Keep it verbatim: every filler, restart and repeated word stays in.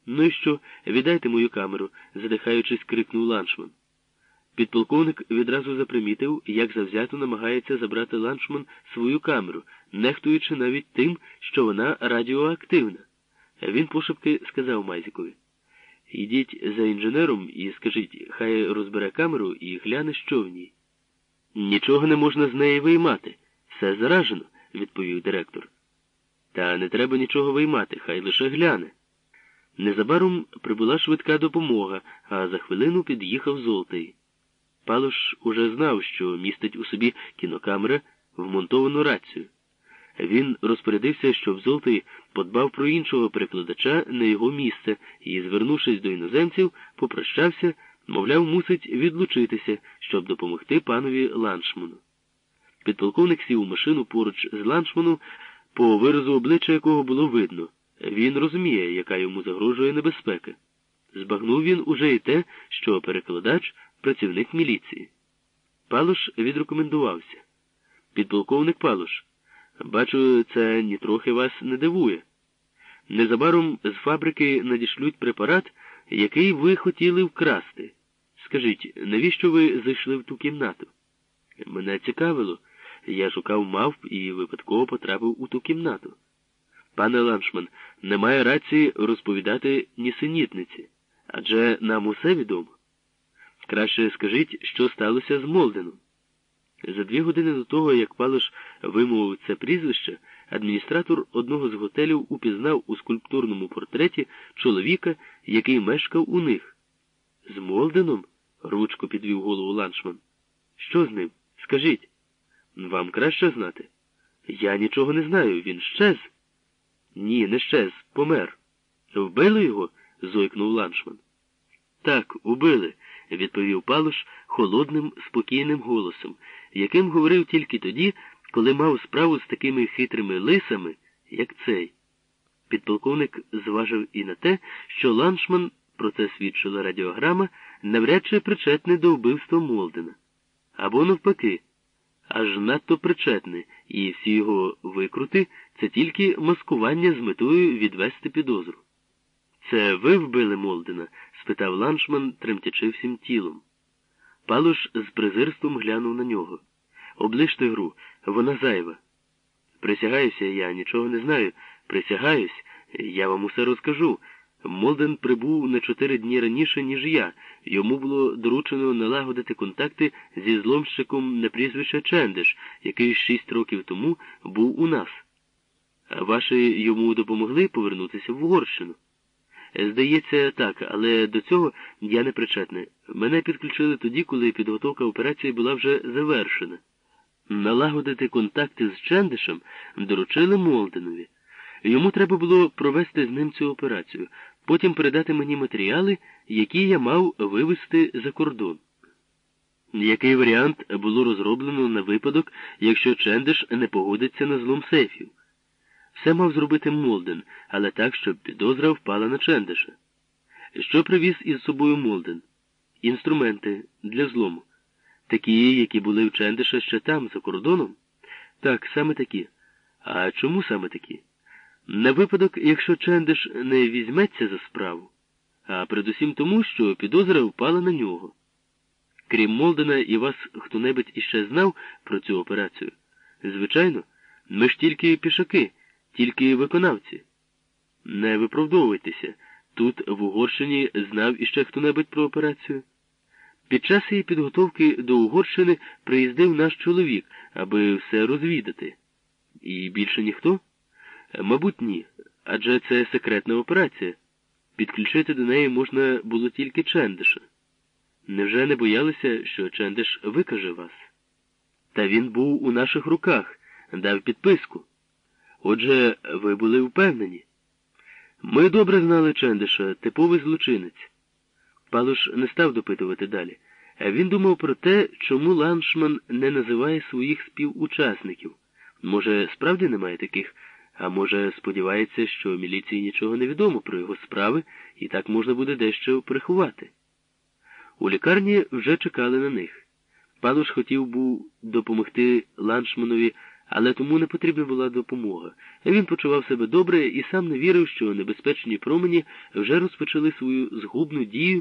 Ну і що? Віддайте мою камеру, задихаючись, крикнув Ланшман. Підполковник відразу запримітив, як завзято намагається забрати Ланшман свою камеру, нехтуючи навіть тим, що вона радіоактивна. Він пошепки сказав Мазікові: «Йдіть за інженером і скажіть, хай розбере камеру і гляне, що в ній». «Нічого не можна з неї виймати. Все заражено», – відповів директор. «Та не треба нічого виймати, хай лише гляне». Незабаром прибула швидка допомога, а за хвилину під'їхав Золотий. Палош уже знав, що містить у собі кінокамера, вмонтовану рацію. Він розпорядився, щоб Золотий подбав про іншого перекладача на його місце і, звернувшись до іноземців, попрощався, мовляв, мусить відлучитися, щоб допомогти панові Ланшману. Підполковник сів у машину поруч з Ланшманом, по виразу обличчя якого було видно. Він розуміє, яка йому загрожує небезпека. Збагнув він уже і те, що перекладач – працівник міліції. Палош відрекомендувався. «Підполковник Палош, бачу, це нітрохи вас не дивує. Незабаром з фабрики надішлють препарат, який ви хотіли вкрасти. Скажіть, навіщо ви зайшли в ту кімнату?» «Мене цікавило. Я шукав мавп і випадково потрапив у ту кімнату». «Пане Ланшман, немає рації розповідати нісенітниці, адже нам усе відомо. Краще скажіть, що сталося з Молденом». За дві години до того, як Палош вимовив це прізвище, адміністратор одного з готелів упізнав у скульптурному портреті чоловіка, який мешкав у них. «З Молденом?» – рвучко підвів голову Ланшман. «Що з ним? Скажіть». «Вам краще знати». «Я нічого не знаю, він щез». «Ні, не щез, помер». «Вбили його?» – зойкнув Ланшман. «Так, убили», – відповів Палош холодним, спокійним голосом, яким говорив тільки тоді, коли мав справу з такими хитрими лисами, як цей. Підполковник зважив і на те, що Ланшман, про це свідчила радіограма, навряд чи причетний до вбивства Молдена. Або навпаки, аж надто причетний, і всі його викрути – це тільки маскування з метою відвести підозру. «Це ви вбили Молдена?» – спитав Ланшман, тремтячи всім тілом. Палош з презирством глянув на нього. «Оближте гру, вона зайва». «Присягаюся, я нічого не знаю. Присягаюсь, я вам усе розкажу. Молден прибув на чотири дні раніше, ніж я. Йому було доручено налагодити контакти зі зломщиком на прізвище Чендиш, який шість років тому був у нас. А ваші йому допомогли повернутися в Угорщину?» «Здається, так, але до цього я не причетний. Мене підключили тоді, коли підготовка операції була вже завершена. Налагодити контакти з Чендишем доручили Молденові. Йому треба було провести з ним цю операцію, потім передати мені матеріали, які я мав вивезти за кордон. Який варіант було розроблено на випадок, якщо Чендиш не погодиться на злом сейфів? Все мав зробити Молден, але так, щоб підозра впала на Чендиша. Що привіз із собою Молден? Інструменти для злому. Такі, які були в Чендиша ще там, за кордоном? Так, саме такі. А чому саме такі? На випадок, якщо Чендиш не візьметься за справу, а передусім тому, що підозра впала на нього. Крім Молдена, і вас хто-небудь іще знав про цю операцію? Звичайно, ми ж тільки пішаки, тільки виконавці. Не виправдовуйтеся, тут в Угорщині знав іще хто-небудь про операцію. Під час її підготовки до Угорщини приїздив наш чоловік, аби все розвідати. І більше ніхто? Мабуть, ні, адже це секретна операція. Підключити до неї можна було тільки Чендиша. Невже не боялися, що Чендиш викаже вас? Та він був у наших руках, дав підписку. Отже, ви були впевнені. Ми добре знали Чендиша, типовий злочинець. Палош не став допитувати далі. Він думав про те, чому Ланшман не називає своїх співучасників. Може, справді немає таких, а може, сподівається, що міліції нічого не відомо про його справи, і так можна буде дещо приховати. У лікарні вже чекали на них. Палош хотів був допомогти Ланшманові, але тому не потрібна була допомога. Він почував себе добре і сам не вірив, що небезпечні промені вже розпочали свою згубну дію